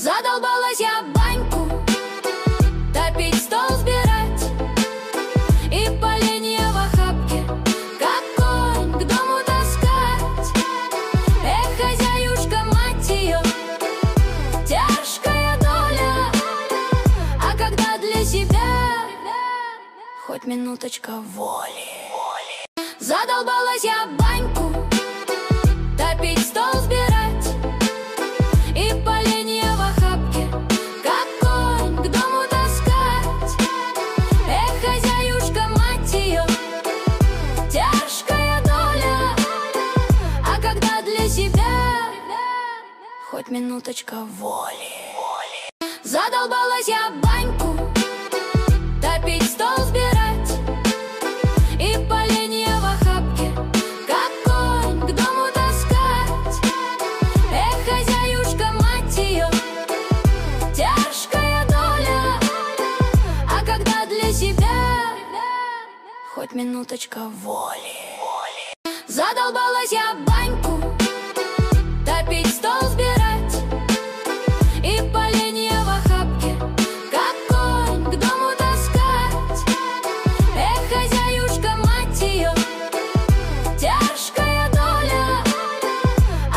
Задолбалась я баньку топить, стол сбирать и поленья в охапке, как конь, к дому таскать. Эх, хозяюшка, мать ее, тяжкая доля. А когда для себя хоть минуточка воли. Задолбалась я баньку топить, стол сбирать и поленья в охапке, как конь, к дому таскать. Эх, хозяюшка, мать ее, тяжкая доля. А когда для себя хоть минуточка воли. Задолбалась я баньку топить, стол сбирать и поленья в охапке, как конь, к дому таскать. Эх, хозяюшка, мать ее, тяжкая доля. А когда для себя хоть минуточка воли. Задолбалась я баньку